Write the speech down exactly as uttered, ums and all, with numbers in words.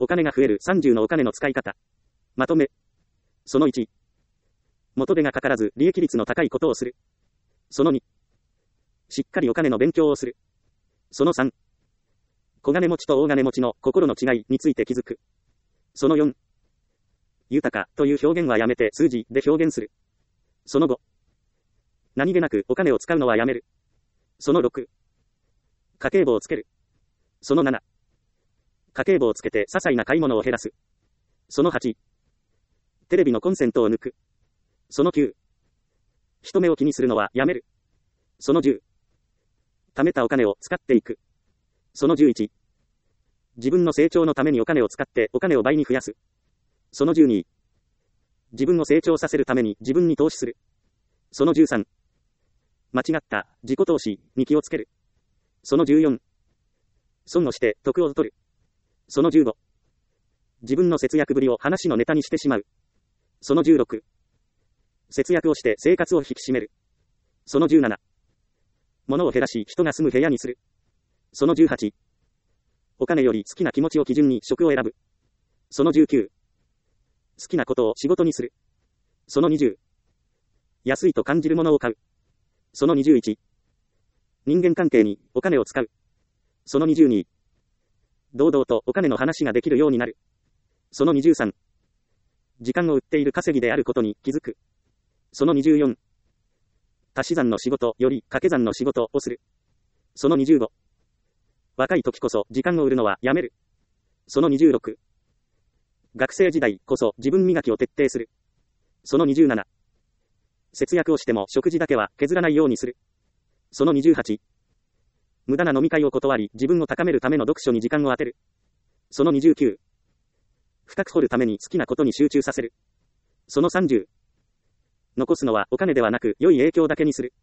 お金が増えるさんじゅうのお金の使い方。まとめ。そのいち。元手がかからず利益率の高いことをする。そのに。しっかりお金の勉強をする。そのさん。小金持ちと大金持ちの心の違いについて気づく。そのよん。豊かという表現はやめて数字で表現する。そのご。何気なくお金を使うのはやめる。そのろく。家計簿をつける。そのなな。家計簿をつけて些細な買い物を減らす。そのはち。テレビのコンセントを抜く。そのきゅう。人目を気にするのはやめる。そのじゅう。貯めたお金を使っていく。そのじゅういち。自分の成長のためにお金を使ってお金を倍に増やす。そのじゅうに。自分を成長させるために自分に投資する。そのじゅうさん。間違った自己投資に気をつける。そのじゅうよん。損をして得を取る。そのじゅうご。自分の節約ぶりを話のネタにしてしまう。そのじゅうろく。節約をして生活を引き締める。そのじゅうなな。物を減らし人が住む部屋にする。そのじゅうはち。お金より好きな気持ちを基準に職を選ぶ。そのじゅうきゅう。好きなことを仕事にする。そのにじゅう。安いと感じるものを買う。そのにじゅういち。人間関係にお金を使う。そのにじゅうに。堂々とお金の話ができるようになる。そのにじゅうさん。時間を売っている稼ぎであることに気づく。そのにじゅうよん。足し算の仕事より掛け算の仕事をする。そのにじゅうご。若い時こそ時間を売るのはやめる。そのにじゅうろく。学生時代こそ自分磨きを徹底する。そのにじゅうなな。節約をしても食事だけは削らないようにする。そのにじゅうはち。無駄な飲み会を断り自分を高めるための読書に時間を当てる。そのにじゅうきゅう。深く掘るために好きなことに集中させる。そのさんじゅう。残すのはお金ではなく良い影響だけにする。